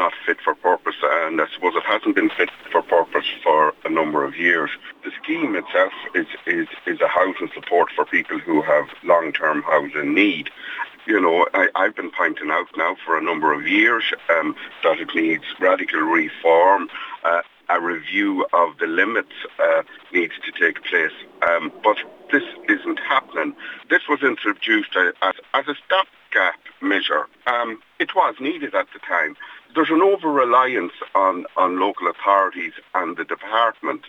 not fit for purpose, and I suppose it hasn't been fit for purpose for a number of years. The scheme itself is a housing support for people who have long-term housing need. I've been pointing out now for a number of years that it needs radical reform. A review of the limits needs to take place. But this isn't happening. This was introduced as a stopgap measure. It was needed at the time. There's an over-reliance on local authorities and the department.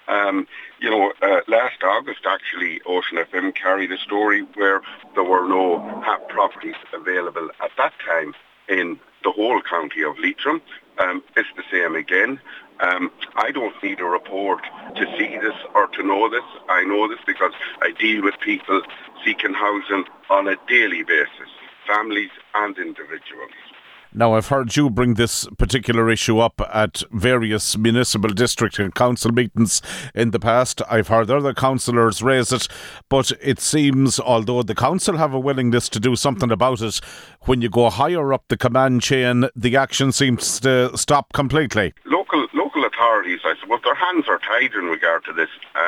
Last August, actually, Ocean FM carried a story where there were no HAP properties available at that time in the whole county of Leitrim. It's the same again. I don't need a report to see this or to know this. I know this because I deal with people seeking housing on a daily basis, families and individuals. Now, I've heard you bring this particular issue up at various municipal district and council meetings in the past. I've heard other councillors raise it, but it seems, although the council have a willingness to do something about it, when you go higher up the command chain, the action seems to stop completely. Local authorities, I suppose, their hands are tied in regard to this.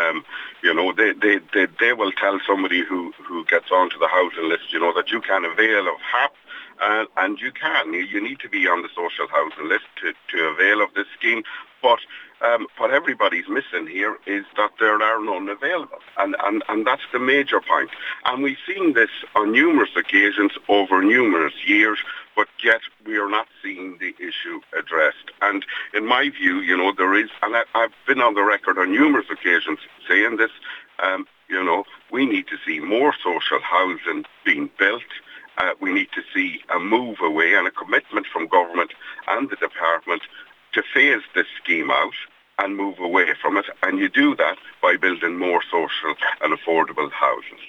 They will tell somebody who gets onto the housing list, that you can avail of HAP. And you can. You need to be on the social housing list to avail of this scheme. But what everybody's missing here is that there are none available. And that's the major point. And we've seen this on numerous occasions over numerous years, but yet we are not seeing the issue addressed. And in my view, there is, and I've been on the record on numerous occasions saying this, we need to see more social housing being built. We need to see a move away and a commitment from government and the department to phase this scheme out and move away from it. And you do that by building more social and affordable houses.